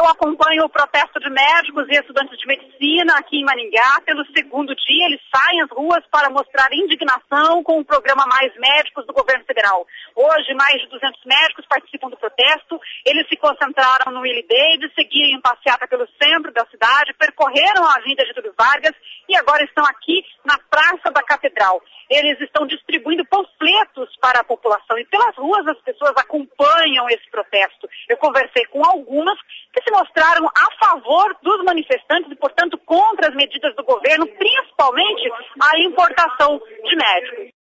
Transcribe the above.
acompanho o protesto de médicos e estudantes de medicina aqui em Maringá. Pelo segundo dia, eles saem às ruas para mostrar indignação com o programa Mais Médicos do governo federal. Hoje, mais de 200 médicos participam do protesto. Eles se concentraram no Willie Davis, seguiram em passeata pelo centro da cidade, percorreram a Avenida Getúlio Vargas e agora estão aqui na Praça da Catedral. Eles estão distribuindo panfletos para a população e pelas ruas as pessoas acompanham esse protesto. Eu conversei com algumas que se mostraram a favor dos manifestantes e, portanto, contra as medidas do governo, principalmente a importação de médicos.